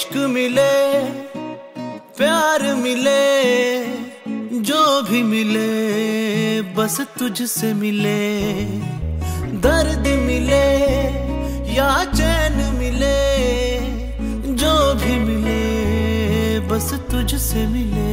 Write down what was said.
इश्क मिले, प्यार मिले, जो भी मिले बस तुझसे मिले। दर्द मिले या चैन मिले, जो भी मिले बस तुझसे मिले।